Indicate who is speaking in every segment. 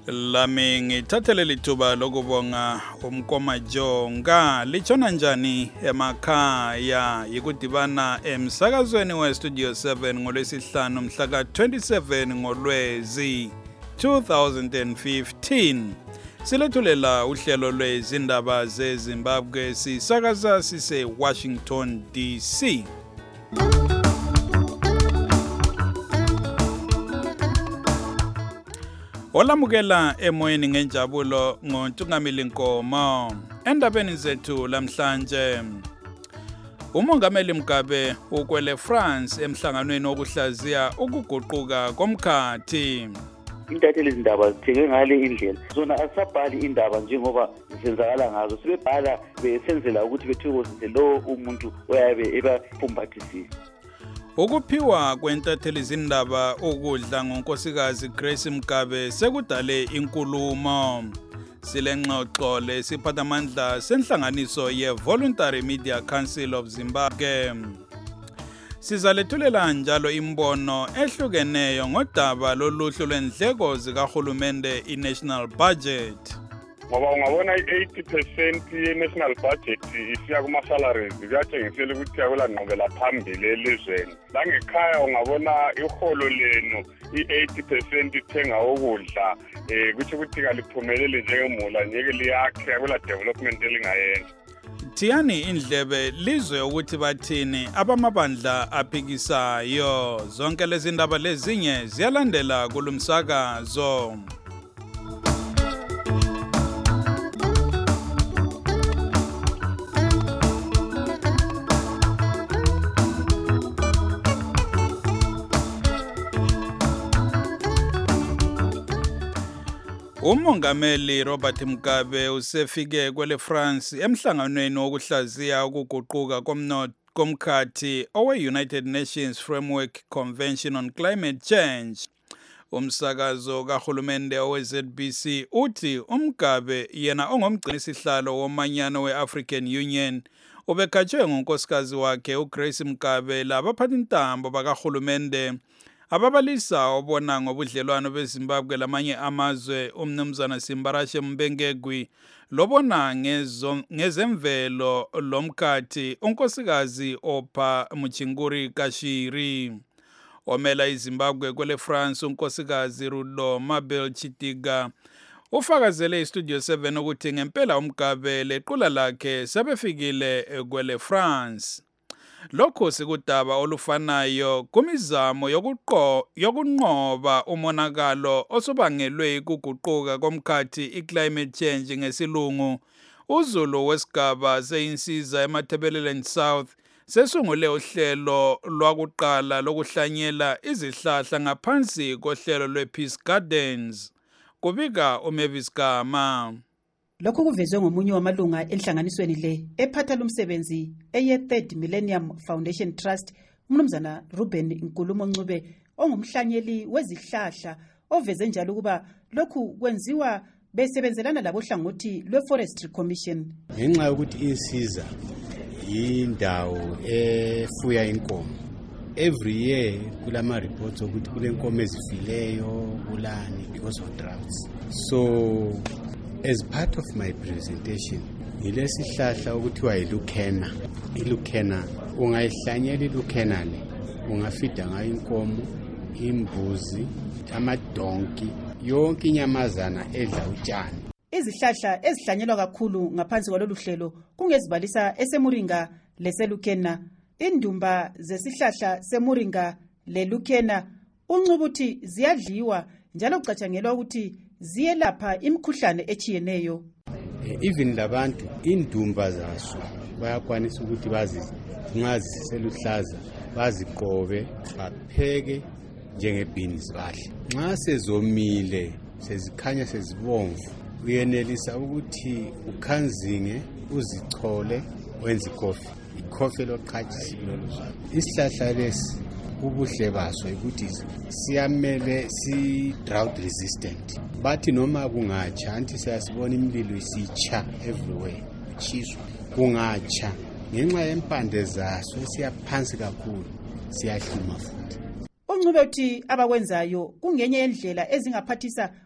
Speaker 1: Lami ngithathele lithuba lokubonga umkomajonga litshona njani emakhaya yikudibana emsakazweni westudio 7 ngolwesihlanu mhla ka-27 ngolwezi 2015 silethulela uhlelo lwezindaba zeZimbabwe sisakaza sise Washington DC. Olamukela emoyeni ngenjabulo ngoNtungamili Nkomo. Endabeni zethu lamhlanje, uMongameli Mugabe ukwele France emhlanganweni wokuhlaziya ukuguquka komkhathi.
Speaker 2: Intatheli izindaba zithenge ngale indlela zona asabhali indaba njengoba zisenzakala ngazo, sebebhala besenzela ukuthi bethokozise lo umuntu oyabe ebafumbathisile.
Speaker 1: Ukuphiwa kwentatheli izindaba ukudla ngonkosikazi Grace Mugabe sekudale inkulumo. Silengxoxo lesiphathamandla senhlanganiso ye-Voluntary Media Council of Zimbabwe. Sizalethulela njalo imbono ehlukeneyo ngodaba loluhlu lwendleko zikahulumende i-national budget.
Speaker 3: Ngoba ungabona i-80% ye-national budget isiya kuma-salaries kuyatshengisela ukuthi akulanqubela phambili elizweni. Langekhaya ungabona iholo lenu i-80% ithenga ukudla, kuthi ukuthi kaliphumeleli njengemula ngeke liyakhe, akula development elingayenza.
Speaker 1: Thiyani indlebe lizwe ukuthi bathini abamabandla aphikisayo. Zonke lezi ndaba lezinye ziyalandela kulumsakazo. Umongameli Robert Mugabe usefike kwele France emhlanganweni wokuhlaziya ukuguquka komkhathi owe-United Nations Framework Convention on Climate Change. Umsakazo kahulumende owe-ZBC uthi uMugabe yena ongumgcini sihlalo womanyano we-African Union ubekhatshwe ngonkosikazi wakhe uGrace Mugabe labaphathintambo bakahulumende ababalisa obona ngobudlelwano beZimbabwe lamanye amazwe umnumzana Simbarashe Mbengegwi lobona ngezemvelo lomkhathi unkosikazi Opha Muchinguri Kashiri. Omela iZimbabwe kwele France unkosikazi Rudo Mabel Chitiga ufakazele istudio 7 ukuthi ngempela uMugabe lequla lakhe sebefikile kwele France. Lokho sikudaba olufanayo kumizamo yokunqoba umonakalo osobangelwe ukuguquka komkhathi i-climate change ngesilungu. Uzulu wesigaba seyinsiza eMatabeleland South sesungule uhlelo lwakuqala lokuhlanyela izihlahla ngaphansi kohlelo lwe-Peace Gardens. Kubika uMavis Gama.
Speaker 4: Lokhu kuvezwe ngomunye wamalunga enhlanganisweni le ephatha lumsebenzi eye-Third Millennium Foundation Trust, umnumzana Ruben Nkulumo Ncube ongumhlanyeli wezihlahla oveze njalo ukuba lokhu kwenziwa besebenzelana labohlangothi lwe-Forestry Commission.
Speaker 5: Ngenxa yokuthi insiza yindawo efuya inkomo, every year kulama reports ukuthi kulenkomo ezifileyo kulani because of droughts. So as part of my presentation, ngilesihlahla ukuthiwa yiLucena. iLucena ungayihlanyela iLucena le ungafida ngayo inkomo, imbuzi, amadonki, yonke inyamazana edla utshani.
Speaker 4: Izihlahla ezihlanyelwa kakhulu ngaphansi kwalolu hlelo kungezibalisa eseMuringa leseLucena. Indumba zesihlahla seMuringa leLucena uncubuthi ziyadliwa njalo kucatshangelwa ukuthi ziyelapha imikhuhlane echiyeneyo.
Speaker 5: Even labantu indumba zaso bayakwanisa ukuthi nxa ziseluhlaza baziqobe bapheke njengebeans badle. Nxa sezomile sezikhanya sezibomvu uyenelisa ukuthi ukhanzinge uzichole wenze ikofi. Ikofi loqhatshisi lolu. Isihlahla lesi ubuhle baso ukuthi siyamele si-drought resistant. Bathi noma kungatsha, anti siyasibona imililo isitsha everywhere, ichiswa kungatsha ngenxa yempande zaso esiyaphansi kakhulu siyahluma futhi.
Speaker 4: Uncube uthi abakwenzayo kungenye yendlela ezingaphathisa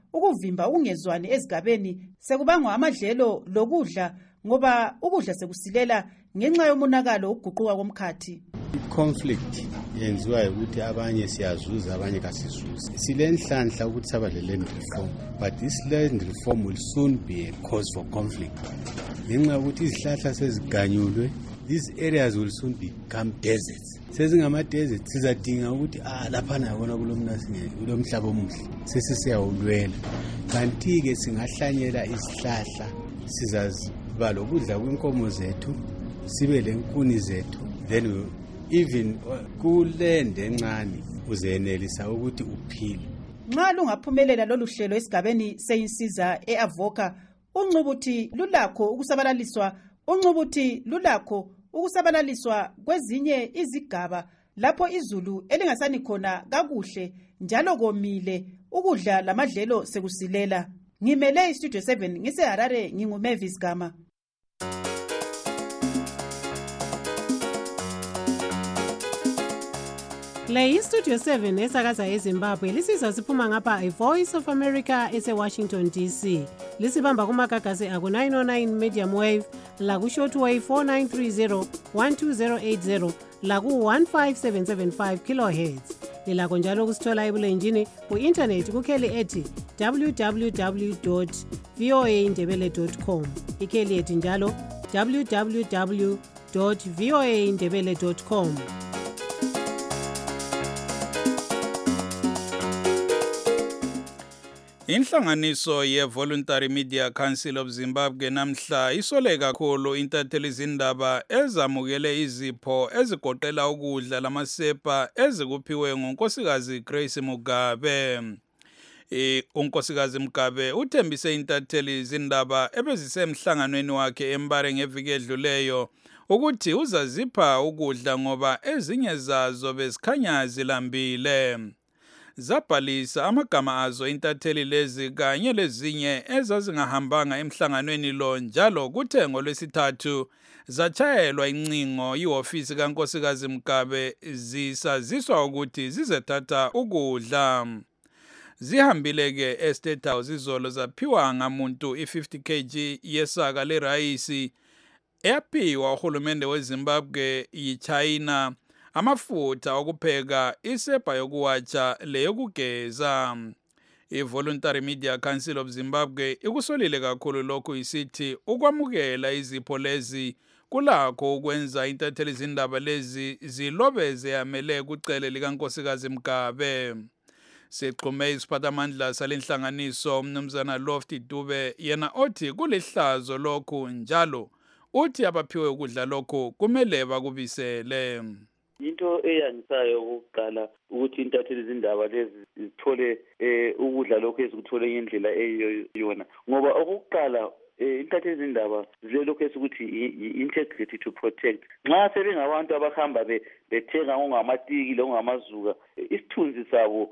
Speaker 4: ukuvimba ukungezwani ezigabeni sekubangwa amadlelo lokudla ngoba ukudla sekusilela ngenxa yomonakalo ukuguquka komkhathi.
Speaker 5: Conflict yenziwa ukuthi abanye siyazuza abanye kasizuzi. Silenhlanhla ukuthi saba le land reform, but this land reform will soon be a cause for conflict. Ngenxa ukuthi izihlahla seziganyulwe, these areas will soon become deserts. Sezingama deserts sizadinga ukuthi lapha nabona kulomhlaba omuhle sesisiyawulwela. Kanti ke singahlanyela izihlahla sizaziba lokudla kwinkomo zethu, sibe lenkuni zethu, then even kulende encane uzenelisa ukuthi uphile.
Speaker 4: Nxa lungaphumelela lolu hlelo esigabeni seyinsiza eAvoca, uncubuthi lulakho ukusabalaliswa kwezinye izigaba lapho izulu elingasani khona kakuhle njalo komile, ukudla lamadlelo sekusilela. Ngimele iStudio 7 ngiseHarare, nginguMavis Gama.
Speaker 6: Le iStudio 7 esakaza eZimbabwe lisizwa siphuma ngapha iVoice of America eseWashington DC. Lisibamba kumagagasi aku 909 medium wave, laku shortwave 4930 12080, laku 15775 kilohertz. Lilakho njalo kusithola ebulenjini ku-internet kukheli ethi www.voaindebele.com. Ikheli ethi njalo www.voaindebele.com.
Speaker 1: Inhlanganiso ye-Voluntary Media Council of Zimbabwe namhla isole kakhulu intatheli izindaba ezamukele izipho ezigoqela ukudla lamasepa ezikuphiwe ngunkosikazi Grace Mugabe. Unkosikazi Mugabe uthembise intatheli izindaba ebezisemhlanganweni wakhe eMbare ngeviki edluleyo ukuthi uzazipha ukudla ngoba ezinye zazo bezikhanya zilambile. Zabhalisa amagama azo intatheli lezi kanye lezinye ezazingahambanga emhlanganweni lo njalo kuthe ngolwesithathu zachayelwa incingo ihofisi kankosikazi Mugabe zisaziswa ukuthi zizethatha ukudla. Zihambile ke eState House izolo zaphiwa ngamuntu i50 kg yesaka lerayisi eyaphiwa uhulumende weZimbabwe yiChina, amafutha okupheka, isepa yokuwatsha leyokugeza. I-Voluntary Media Council of Zimbabwe ikusolile kakhulu lokhu isithi ukwamukela izipho lezi kulakho ukwenza intatheli izindaba lezi zilobeze yamele kucele likankosikazi Mugabe. Sixhume isiphathamandla salenhlanganiso umnumzana Lofty Dube, yena othi kulihlazo lokhu njalo uthi abaphiwe ukudla lokhu kumele bakubisele.
Speaker 2: Into eyangisayo ukuqala ukuthi intatheli izindaba lezi zithole ukudla lokho ezikuthole ngendlela eyiyona, ngoba okokuqala intatheli izindaba zilelokho esikuthi integrity to protect. Nxa sebengabantu abahamba bethenga ongamatiki longamazuka, isithunzi sabo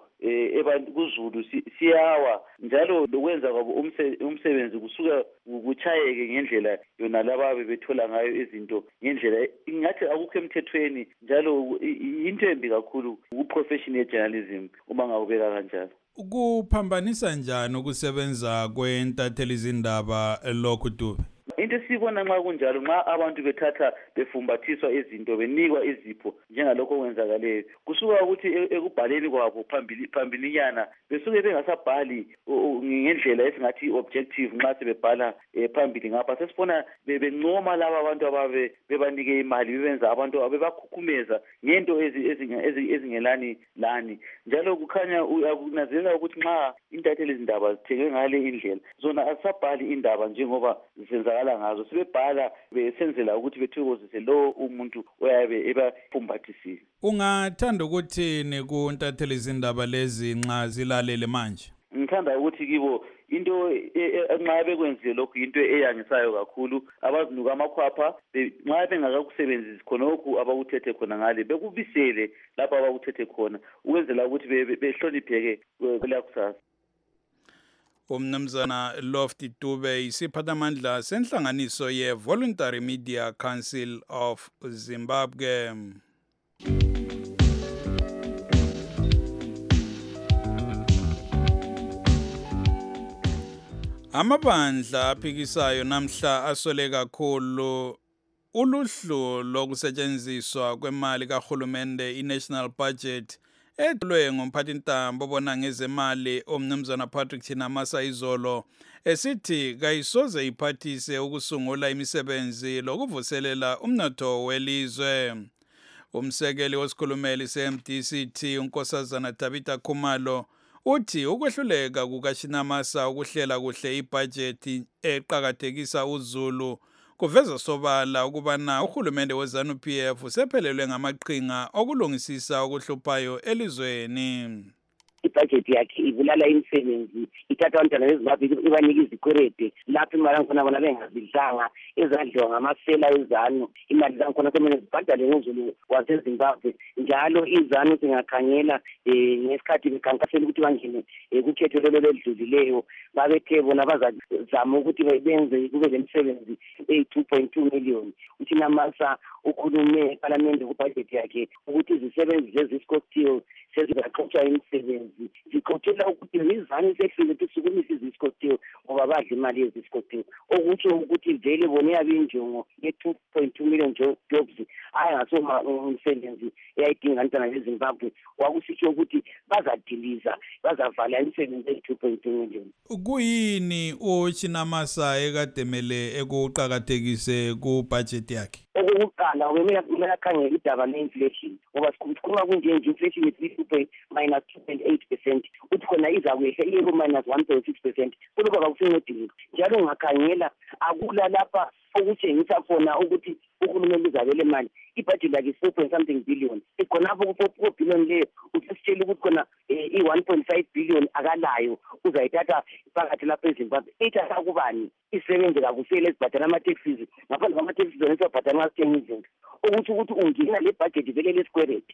Speaker 2: kuzulu siyawa, njalo lokwenza kwabo umsebenzi kusuka kuchayeke ngendlela yona laba bethola ngayo izinto ngendlela ingathi akukho emthethweni, njalo into embi kakhulu ku-profession ye-journalism uma ngawubeka kanjalo.
Speaker 1: Kuphambanisa njani ukusebenza kwentatheli izindaba lokhu Dube?
Speaker 2: Into esibona nxa kunjalo, nxa abantu bethatha befumbathiswa izinto benikwa izipho njengalokho okwenzakaleyo, kusuka ukuthi ekubhaleni kwabo phambilinyana besuke bengasabhali ngendlela esingathi objective. Nxa sebebhala phambili ngapha sesibona bencoma laba abantu ababe bebanike imali, bebenza abantu abebakhukhumeza ngento ezingelani lani. Njalo kukhanya uyakunanzelela ukuthi nxa intatheli izindaba zithenge ngale indlela, zona asabhali indaba njengoba zisenzakala ngazo, sebebhala besenzela ukuthi bethokozise lo umuntu oyabe ebafumbathisile.
Speaker 1: Ungathanda ukuthini kuntatheli izindaba lezi nxa zilalele manje?
Speaker 2: Ngithanda ukuthi kibo into nxa bekwenzile lokhu into eyangisayo kakhulu, abazinuka amakhwapha nxa bengakakusebenzisi khonokhu abakuthethe khona ngale bekubisele lapho abakuthethe khona ukwenzela ukuthi behlonipheke kwelakusasa.
Speaker 1: Umnumzana Lofty Dube, isiphathamandla senhlanganiso ye-Voluntary Media Council of Zimbabwe. Amabandla aphikisayo namhla asole kakhulu uluhlu lokusetshenziswa kwemali kahulumende i-National Budget edlulwe ngumphathintambo obona ngezemali omnumzana Patrick Chinamasa izolo esithi kayisoze iphathise ukusungula imisebenzi lokuvuselela umnotho welizwe. Umsekeli wesikhulumeli se-MDC unkosazana Tabitha Khumalo uthi ukwehluleka kukaChinamasa ukuhlela kuhle ibhajethi eqhakathekisa uzulu kuveza sobala ukubana uhulumende we-ZANU-PF usephelelwe ngamaqhinga okulungisisa okuhluphayo elizweni.
Speaker 7: Ibhajethi yakhe ibulala imisebenzi, ithatha abantwana beZimbabwe ibanika izikwerede lapho imali yakhona bona bengazidlanga ezadliwa ngamasela eZANU. Imali zakhona kumele zibhadale ngozulu waseZimbabwe. Njalo iZANU singakhangela ngesikhathi bekhankasela ukuthi bangene kukhetho lelo edlulileyo babethe bona bazazama ukuthi benze kube lemisebenzi 2.2 million. uChinamasa ukhulume eParliament kubhajethi yakhe ukuthi izisebenzi zeziscotil sezingaqotsha imisebenzi. Ziqotshelwa ukuthi iZANU sehlile ukusukumisa iziscotil ngoba badla imali yeziscotil, okutsho ukuthi vele bona yabe injongo ye-2.2 million jobs ayangasoma umsebenzi eyayidinga abantwana beZimbabwe. Kwakusitsho ukuthi bazadiliza, bazavala imisebenzi eyi-2.2 million.
Speaker 1: Kuyini uChinamasa ekademele ekuqhakathekise kubhajethi yakhe?
Speaker 7: Okokuqala kumele akhangele idaba le-inflation ngoba sikhuluma kunje inflation -2.8%, uthi khona izakwehla iye -1.6%, kulokho kakusencedile. Njalo ungakhangela akula lapha okutshengisa khona ukuthi uhulumeni uzabele imali. Ibhajethi lakhe 4.something billion, ikhonapho ku-4 billion leyo usesitshela ukuthi khona i-1.5 billion akalayo uzayithatha phakathi lapha eZimbabwe. Ithatha kubani? Isebenze kakusele ezibhadala ama-taxes, ngaphandle kwama-taxes zona esibhadala nxa sithenga izinto, ukuthi ungena le bhajethi vele lesikweleti.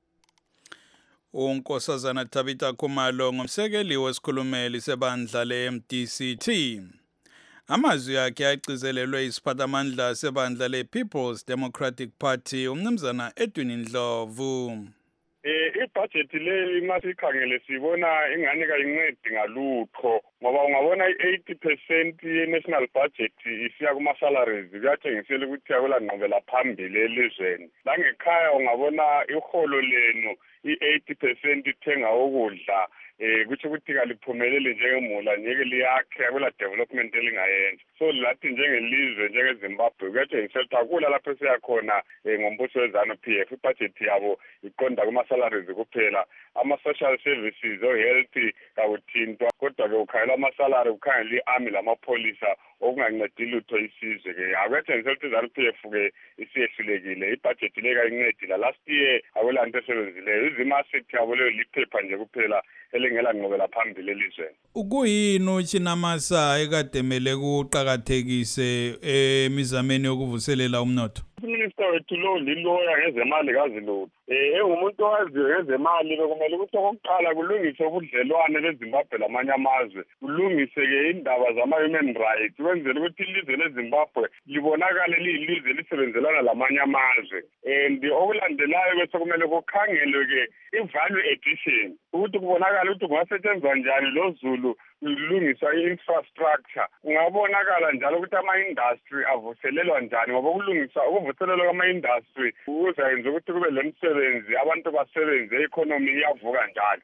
Speaker 1: Unkosazana Tabitha Khumalo ngumsekeli wesikhulumeli sebandla le-MDC. Amazwi akhe agcizelelwe isiphathamandla sebandla le-People's Democratic Party umnumzana Edwin Ndlovu.
Speaker 3: Ibhajethi le masikhangele sibona ingane kayincedi ngalutho ngoba ungabona i-80% ye-national budget isiya kuma-salaries, kuyatshengisela ukuthi akulanqubela phambili elizweni. Langekhaya ungabona iholo lenu i-80% ithenga ukudla, kutsho ukuthi kaliphumeleli njengemula ngeke liyakhe, akula development elingayenza. So lathi njengelizwe njengeZimbabwe kuyatshengisela ukuthi akula lapho esiyakhona ngombuso we-ZANU-PF. Ibhajethi yabo iqonda kuma-salaries kuphela, ama-social services o-health kakuthintwa, kodwa-ke ukhangela ama-salary, ukhangela i-army lamapholisa okungancedi lutho isizwe-ke. Akuyatshengisela ukuthi i-ZANU-PF-ke isiyehlulekile. Ibhajethi le kayincedile. Last year akulanto esebenzileyo. Izimasithi yabo leyo liphepha nje kuphela elingela nqobela phambili elizweni.
Speaker 1: Ukuyini uChinamasa ekademele kuqhakathekise emizameni yokuvuselela umnotho?
Speaker 3: Uminister wethu lo liloya ngezemali kazilutho. Engumuntu owaziyo ngezemali bekumele ukuthi okokuqala kulungiswe ubudlelwane beZimbabwe lamanye amazwe, kulungise-ke indaba zama-human rights, ukwenzela ukuthi ilizwe leZimbabwe libonakale liyilizwe lisebenzelana lamanye amazwe. And okulandelayo bese kumele kukhangelwe-ke i-value addition, ukuthi kubonakala ukuthi kungasetshenzwa njani lo Zulu kulungiswa i-infrastructure. Kungabonakala njalo ukuthi ama-industry avuselelwa njani ngoba ukuvuselelwa kwama-industry kuzayenza ukuthi kube lemisebenzi, abantu basebenze, i-economy iyavuka njalo.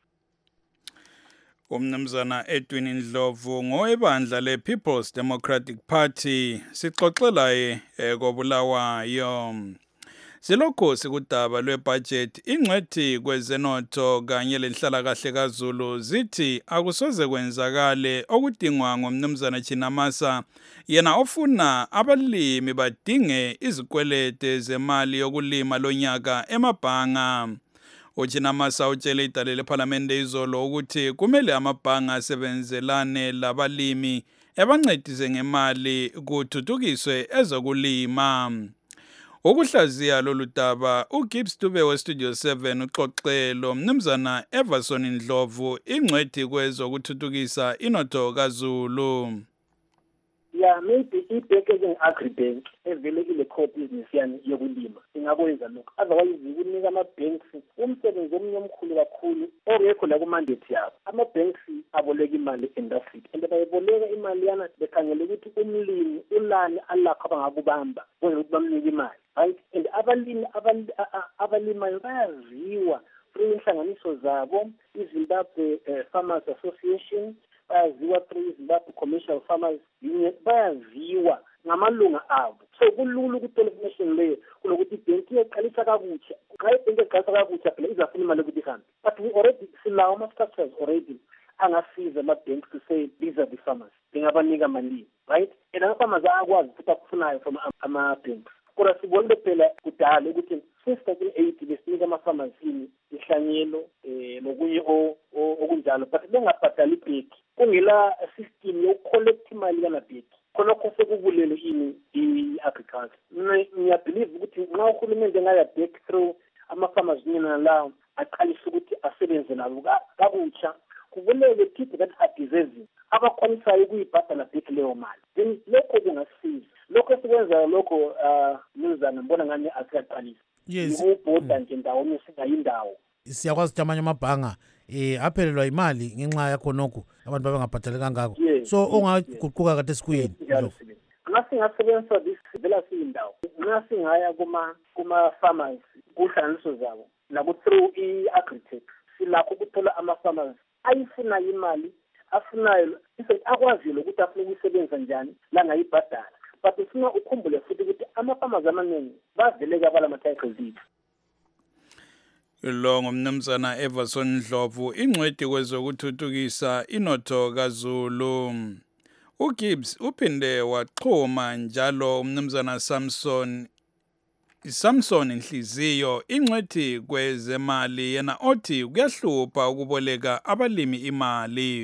Speaker 1: Umnumzana Edwin Ndlovu ngowebandla le-People's Democratic Party sixoxelaye koBulawayo. Silokho sikudaba lwebudget, ingcwethi kwezenotho kanye lenhlalakahle kaZulu zithi akusoze kwenzakale okudingwa ngomnumzana Chinamasa, yena ofuna abalimi badinge izikwelete zemali yokulima lonyaka emabhanga. uChinamasa utshele idale leParliament izolo ukuthi kumele amabhanga asebenzelane labalimi ebancedise ngemali kuthuthukiswe ezokulima. Ukuhlaziya lolu daba uGibbs Dube weStudio 7 uxoxelo mnumzana Everson Ndlovu ingcwethi kwezokuthuthukisa inotho kaZulu.
Speaker 8: Yeah, maybe i-bank enjenge-agribank evele ile-core business yani yokulima ingakwenza lokho. Otherwise kunika ama-banks umsebenzi omunye omkhulu kakhulu ongekho la ku-mandate yabo. Ama-banks aboleka imali e-Africa and bayiboleka imali yana bekhangele ukuthi umlimi ulani alakho abangakubamba kwenzela ukuthi bamnike imali, right? And abalimi abalimayo bayaziwa through inhlanganiso zabo, iZimbabwe Farmers Association, bayaziwa through iZimbabwe Commercial Farmers Union, bayaziwa ngamalunga abo. So kulula ukuthola information leyo kunokuthi ibhenki iyoqalisa kakutsha. Xa ibhenki iqalisa kakutsha phela izafuna imali ukuthi ihambe. But we already silawo ama-structures already angasiza ama-banks to say these are the farmers. Bengabanika malini, right? And ama-farmers ayakwazi futhi akufunayo from ama-banks. Kodwa sibonile phela kudala ukuthi since 1980 besinika ama-farmers ihlanyelo nokunye okunjalo, but bengabhadali ibheki. Kungela system yokucollect imali kanabheki. Khonokho sekubulele i-agriculture. Ngiyabelieve ukuthi nxa uhulumende engaya back through ama-farmers union lawo aqalise ukuthi asebenze nabo kakutsha, kubulele people that are deserving abakwanisayo ukuyibhadala bheki leyo mali. Then lokho kungasiza. Lokho esikwenzayo lokho Mnumzana mbona ngani asiyaqalisa.
Speaker 9: Yes.
Speaker 8: Ukubhoda nje ndawonye singayindawo.
Speaker 9: Siyakwazi ukuthi amanye amabhanga aphelelwa imali ngenxa yakho nokho abantu babengabhadali kangako. So ongaguquka kade sikuyini?
Speaker 8: Ngasingasebenzisa this vela siyindawo. Ngasingaya kuma-farmers kuhlanganiso zabo naku through i-agritech silakho ukuthola ama-farmers ayifunayo imali afunayo akwazile ukuthi afuna ukuyisebenza njani la ngayibhadala. But ufuna ukhumbule futhi ukuthi ama-farmers amaningi baveleke abalama-title deeds.
Speaker 1: Lo ngumnumzana Everson Ndlovu, ingcwedi kwezokuthuthukisa inotho kaZulu. uGibbs uphinde waxhuma njalo umnumzana Samson Nhliziyo, ingcwedi kwezemali, yena othi kuyahlupha ukuboleka abalimi imali.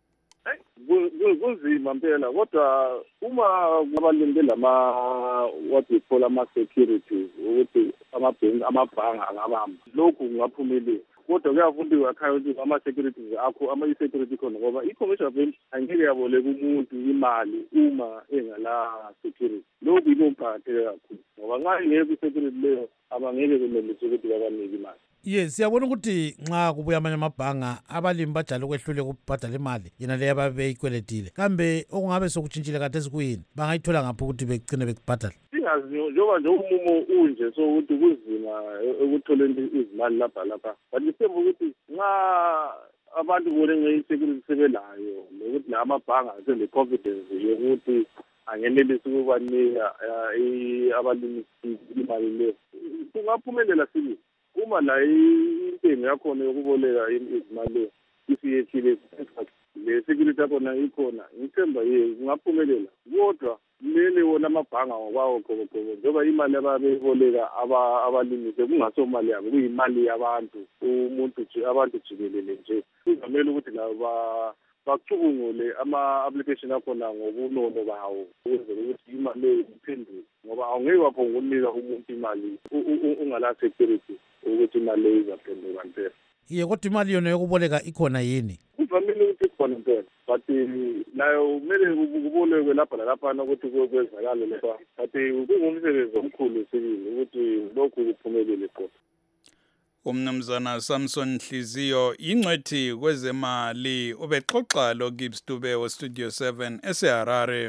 Speaker 3: Kuzima mpela, kodwa uma abalimi belama what we call ama-securities ukuthi amabhanga angabamba, lokhu kungaphumelela. Kodwa kuyavundiwa ekhaya ukuthi ama-securities akho, ama-security khona, ngoba i-commercial bank angeke yaboleka umuntu imali uma engala security. Lokhu yilo kuqakatheke kakhulu, ngoba nxa ingekho i-security leyo abangeke benelise ukuthi babanike imali.
Speaker 9: Yes, siyabona ukuthi nxa kubuya amanye amabhanga abalimi bajala ukwehlule ukubhadala imali yena leyo ababeyikweletile. Kambe okungabe sokutshintshile kade sikuyini? Bangayithola ngaphi ukuthi begcine bekubhadala?
Speaker 3: Singazi njengoba nje umumo unje so ukuthi kuzima ekutholeni izimali lapha. But isemba ukuthi nxa abantu bone nge-security sebelayo nokuthi la amabhanga asele-confidence yokuthi angenelisi ukubanika abalimi imali leyo, kungaphumelela sibili. Uma la intengo yakhona yokuboleka imali isiyehlile le security yakhona ikhona, ngithemba kungaphumelela. Kodwa kumele wona amabhanga ngokwawo qobo njengoba imali ababeyiboleka abalimi kungasomali yabo, kuyimali yabantu, abantu jikelele nje. Kuzamele ukuthi labo bacubungule ama-application akhona ngobunono bawo ukwenzela ukuthi imali leyo iphenduke, ngoba awungeke waphonga ukunika umuntu imali ungala security ukuthi imali leyo izaphenduka mpela.
Speaker 9: Kodwa imali yona yokuboleka ikhona yini?
Speaker 3: Kuvamile ukuthi ikhona mpela, but nayo kumele kubolekwe lapha nalaphana ukuthi kwenzakale lapha. But kungumsebenzi omkhulu sibili ukuthi lokhu kuphumelele khona.
Speaker 1: Umnumzana Samson Nhliziyo, ingcwethi kwezemali, ubexoxa lo Gibbs Dube wa Studio 7 eseHarare.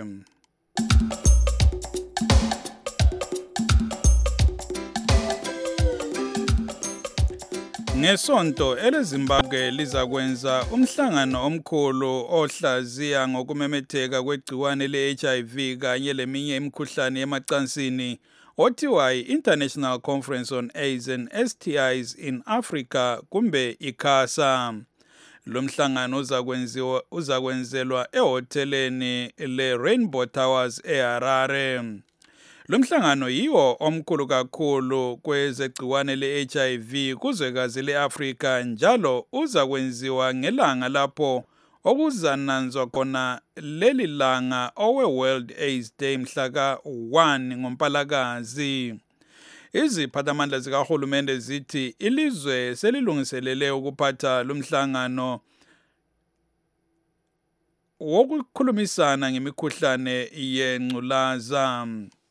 Speaker 1: Ngesonto eleZimbabwe lizakwenza umhlangano omkhulu ohlaziya ngokumemetheka kwegciwane le-HIV kanye leminye imikhuhlane yemacansini othiwa yi-International Conference on AIDS and STIs in Africa kumbe ICASA. Lo mhlangano uzakwenzelwa ehoteleni le-Rainbow Towers eHarare. Lo mhlangano yiwo omkhulu kakhulu kwezegciwane le-HIV kuzwekazi le-Afrika, njalo uzakwenziwa ngelanga lapho okuzananzwa khona leli langa owe-World AIDS Day mhlaka 1 ngoMpalakazi. Iziphathamandla zikahulumende zithi ilizwe selilungiselele ukuphatha lo mhlangano wokukhulumisana ngemikhuhlane yengculaza.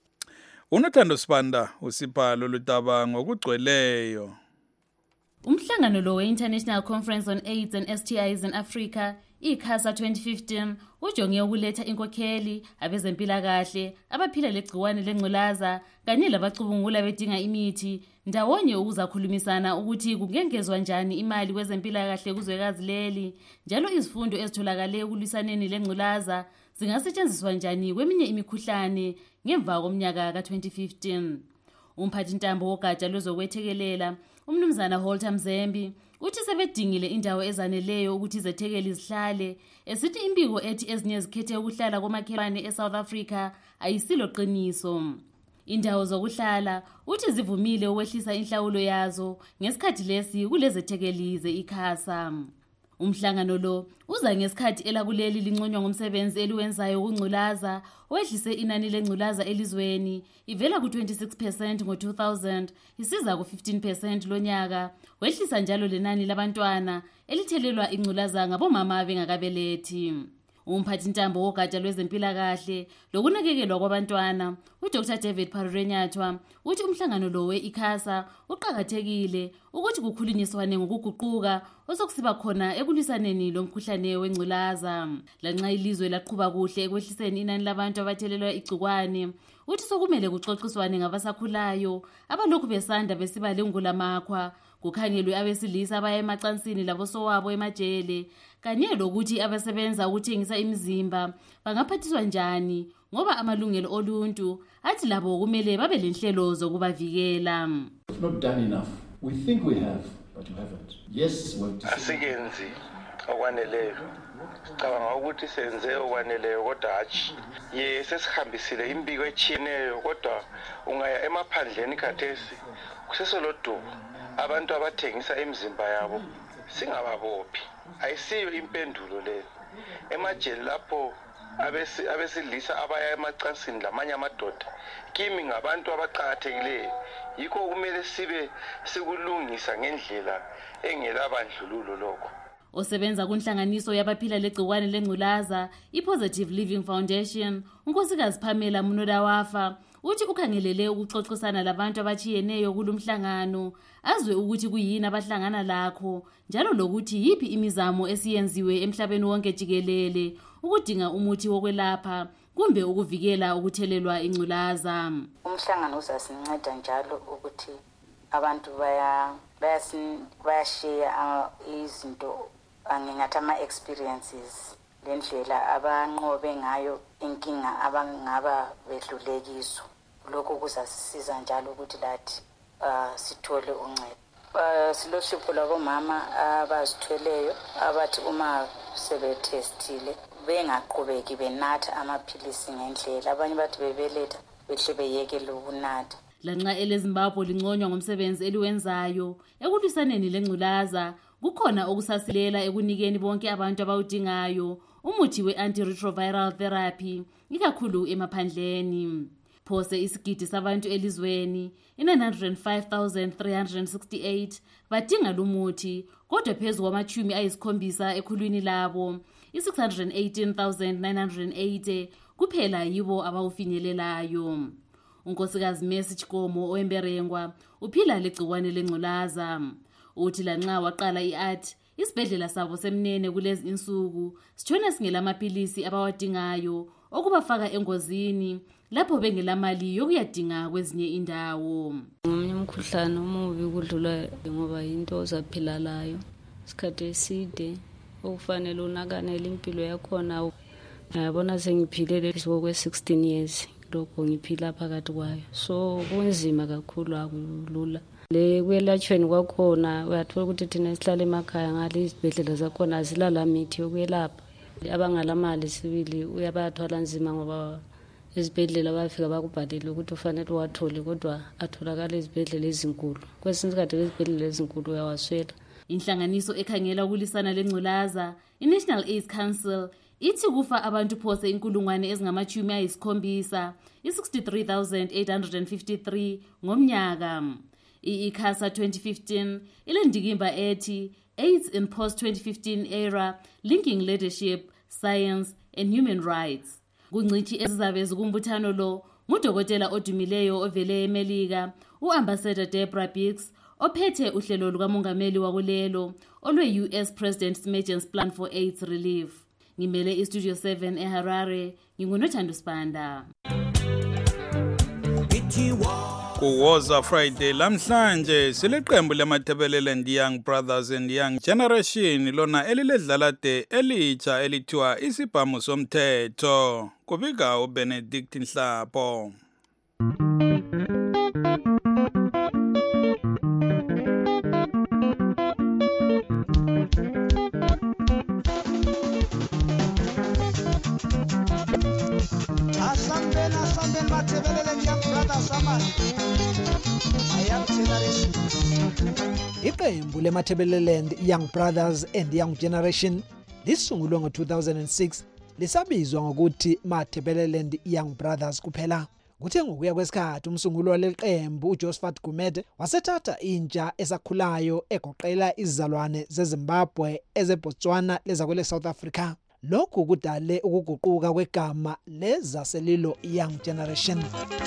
Speaker 1: Unothando Sibanda usipha lolu daba ngokugcweleyo.
Speaker 10: Umhlangano lo we-International Conference on AIDS and STIs in Africa, ICASA 2015, ujonge ukuletha inkokheli, abezempilakahle, abaphila legciwane lengculaza, kanye labacubungula bedinga imithi, ndawonye ukuzakhulumisana ukuthi kungengezwa njani imali kwezempilakahle kuzwekazi leli, njalo izifundo ezitholakale ekulwisaneni lengculaza zingasetshenziswa njani kweminye imikhuhlane ngemva komnyaka ka-2015. Umphathintambo wogatsha lwezokwethekelela, umnumzana Holter Mzembi, uthi sebedingile indawo ezaneleyo ukuthi izethekeli zihlale, esithi imbiko ethi ezinye zikhethe ukuhlala komakhelwane eSouth Africa ayisilo qiniso. Indawo zokuhlala uthi zivumile ukwehlisa inhlawulo yazo ngesikhathi lesi kulezethekeli ze-ICASA. Umhlangano lo uza ngesikhathi elakuleli linconywa ngomsebenzi eliwenzayo kungculaza, wehlise inani lengculaza elizweni ivela ku-26% ngo-2000 isiza ku-15% lonyaka, wehlisa njalo lenani labantwana elithelelwa ingculaza ngabomama bengakabelethi. Umphathintambo wogatsha lwezempilakahle lokunakekelwa kwabantwana, uDr David Parurenyathwa, uthi umhlangano lo we-ICASA uqakathekile ukuthi kukhulunyiswane ngokuguquka osokusiba khona ekulwisaneni lomkhuhlane wengculaza. Lanxa ilizwe laqhuba kuhle ekwehliseni inani labantu abathelelwa igcikwane, uthi sokumele kuxoxiswane ngabasakhulayo abalokhu besanda besiba lengulamakhwa, kukhangelwe abesilisa abaya emacansini labosowabo emajele, kanye lokuthi abasebenza ukuthengisa imizimba bangaphathiswa njani ngoba amalungelo oluntu athi labo kumele babe lenhlelo zokubavikela.
Speaker 11: Not done enough. We think we have, but you haven't. Yes,
Speaker 12: asikenzi okwaneleyo. Cabanga ukuthi senze okwaneleyo kodwa hatshi sesihambisile imbiko etshiyeneyo, kodwa ungaya emaphandleni khathesi kusesolodumo abantu abathengisa imizimba yabo singababophi. Ayisiyo impendulo le. Emajele lapho abesilisa abaya emacansini lamanye amadoda kimi ngabantu abaqhakathekileyo, yikho kumele sibe sikulungisa ngendlela engelabandlululo lokho.
Speaker 10: Osebenza kunhlanganiso yabaphila legciwane lengculaza, iPositive Living Foundation, unkosikazi Pamela Munodawafa, uthi ukhangelele ukuxoxisana labantu abachiyeneyo kulumhlangano, azwe ukuthi kuyini abahlangana lakho, njalo lokuthi yipi imizamo esiyenziwe emhlabeni wonke jikelele ukudinga umuthi wokwelapha kumbe ukuvikela ukuthelelwa ingculaza.
Speaker 13: Umhlangano uzasinceda njalo ukuthi abantu bayashare izinto angingathi ama-experiences lendlela abanqobe ngayo inkinga abangaba bedlulekiso. Lokho kuzasisiza njalo ukuthi lathi sithole uncedo. Silohlupho lwabomama abazithweleyo abathi uma sebethestile bengaqhubeki benatha amaphilisi ngendlela, abanye bathi bebeletha behle beyekele ukunatha.
Speaker 10: Lanxa eleZimbabwe linconywa ngomsebenzi eliwenzayo ekulwisaneni lengculaza, kukhona okusasilela ekunikeni bonke abantu abawudingayo umuthi we-antiretroviral therapy, ikakhulu emaphandleni. Phose isigidi sabantu elizweni 905,368 badinga lumuthi, kodwa phezu kwamachumi ayisikhombisa ekhulwini labo 618,980 kuphela yibo abawufinyelelayo. Unkosikazi Mercy Chikomo oemberengwa uphila legciwane lengculaza. Uthi lanxa waqala i-art, isibhedlela sabo semnene kulezi insuku sithona singelamaphilisi abawadingayo okubafaka engozini lapho bengelamali yokuyadinga kwezinye indawo.
Speaker 14: Ngomunye umkhuhlane omubi kudlula ngoba into ozaphilalayo isikhathi eside okufanele unakanele impilo yakhona. Ngiyabona sengiphilele okwe-16 years lokho ngiphila phakathi kwayo, so kunzima kakhulu, akulula. Le kwelatshweni kwakhona uyathola ukuthi thina sihlala emakhaya ngale izibhedlela zakhona azilala mithi yokwelapha. Abangalamali sibili uyabathwala nzima ngoba izibhedlela bafika bakubhalele ukuthi ufanele uwathole, kodwa atholakala izibhedlela ezinkulu. Kwesinye isikhathi izibhedlela ezinkulu uyawaswela.
Speaker 10: Inhlanganiso ekhangela ukulisana lengculaza, iNational AIDS Council, ithi kufa abantu phose inkulungwane ezingamachumi ayisikhombisa, 63,853 ngomnyaka. ICASA 2015 ilendikimba ethi AIDS in Post-2015 Era, Linking Leadership, Science and Human Rights. Kungcitshi ezizabe zikumbuthano lo ngudokotela odumileyo ovele eMelika, uAmbassador Deborah Biggs, ophethe uhlelo lukamongameli wakulelo olwe-US President's Emergency Plan for AIDS Relief. Ngimele iStudio 7 eHarare, nginguNothando Sibanda.
Speaker 1: Kuwoza Friday lamhlanje sileqembu lemaThebeleland Young Brothers and Young Generation lona eliledlala de elitsha elithiwa isibhamu somthetho. Kubika uBenedict Nhlapho.
Speaker 15: Iqembu lemaThebeleland Young Brothers and Young Generation lisungulwe ngo-2006 lisabizwa ngokuthi maThebeleland Young Brothers kuphela. Kuthe ngokuya kwesikhathi umsungulo waleqembu uJosephat Gumede wasethatha intsha esakhulayo egoqela izizalwane zeZimbabwe, ezeBotswana lezakwele South Africa. Lokhu kudale ukuguquka kwegama lezaselilo Young Generation.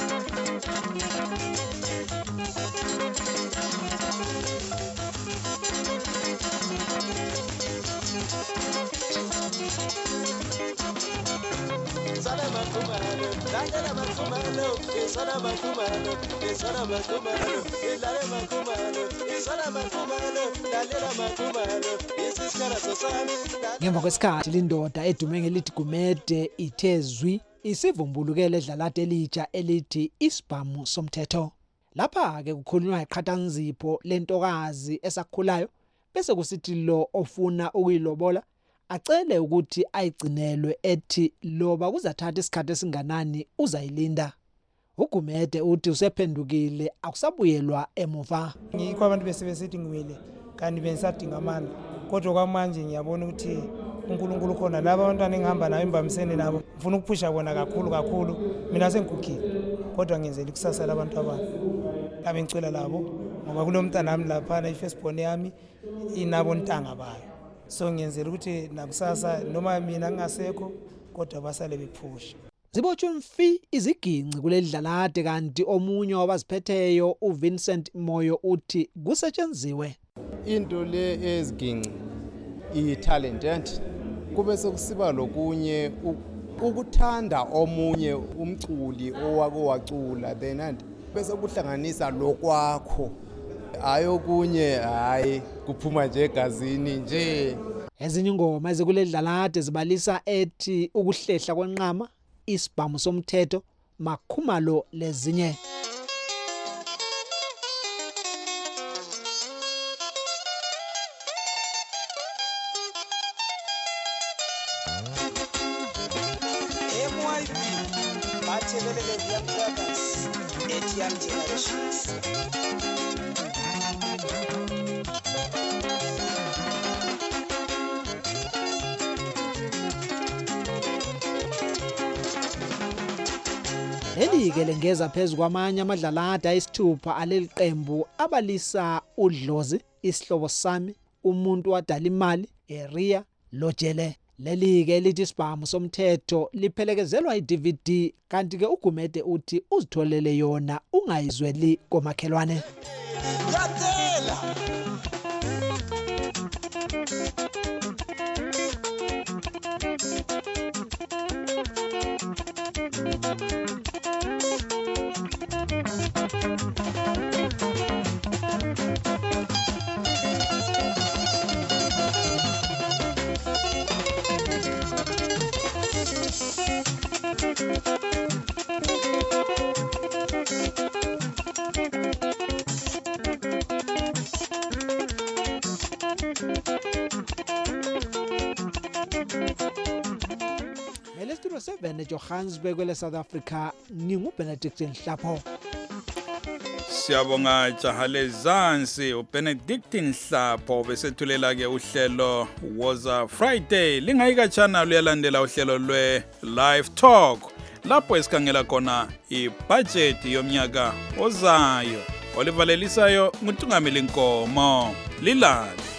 Speaker 15: Ngemva kwesikhathi lindoda edume ngelithi Gumede ithezwi isivumbulukele edlalate elitsha elithi isibhamu somthetho. Lapha ke kukhulunywa iqhathanzipho lentokazi esakhulayo bese kusithi lo ofuna ukuyilobola acele ukuthi ayigcinelwe ethi loba kuzathatha isikhathi esinganani uzayilinda. uGumede uthi usephendukile akusabuyelwa emuva.
Speaker 16: Ngikho abantu besebesithi ngiwile kanti bengisadinga amandla, kodwa kwamanje ngiyabona ukuthi uNkulunkulu khona laba abantwana engihamba nayo embamisene nabo ngifuna ukuphusha bona kakhulu mina sengikukile, kodwa ngiyenzela ikusasa labantu abami abe ngicela labo ngoba kulomntana nami lapha ifirstborn yami inabo ntanga bayo, so ngiyenzela ukuthi nakusasa noma mina ngingasekho kodwa basale bephusha.
Speaker 15: Zibotshwe mfi iziginci kuleli dlalade kanti omunye wabaziphetheyo uVincent Moyo uthi kusetshenzwe
Speaker 17: into le eziginci i-talented kube sokusiba lokunye ukuthanda omunye umculi owake wacula then and bese kuhlanganisa lokwakho ayokunye hayi kuphuma nje egazini nje.
Speaker 15: Ezinye ingoma ezikuleli dlalade zibalisa ethi ukuhlehla kwenqama, isibhamu somthetho, makhumalo lezinye.
Speaker 18: maThebeleland Young Brothers and Young Generations.
Speaker 15: Leli-ke lengeza phezu kwamanye amadlalada ayisithupha aleli qembu abalisa uDlozi, Isihlobo Sami, Umuntu Wadala Imali, Area, Lojele. Leli-ke lithi isibhamu somthetho liphelekezelwa iDVD kanti-ke uGumede uthi uzitholele yona ungayizweli komakhelwane. Studio 7 eJohannesburg kwele South Africa, nginguBenedict Nhlapho.
Speaker 1: Siyabonga Jahalezansi uBenedict Nhlapho besethulela ke uhlelo Woza Friday. Lingayika channel uyalandela uhlelo lwe Live Talk lapho esikhangela khona ibudget yomnyaka ozayo. Olivalelisayo nguTungameli Nkomo. Lilale.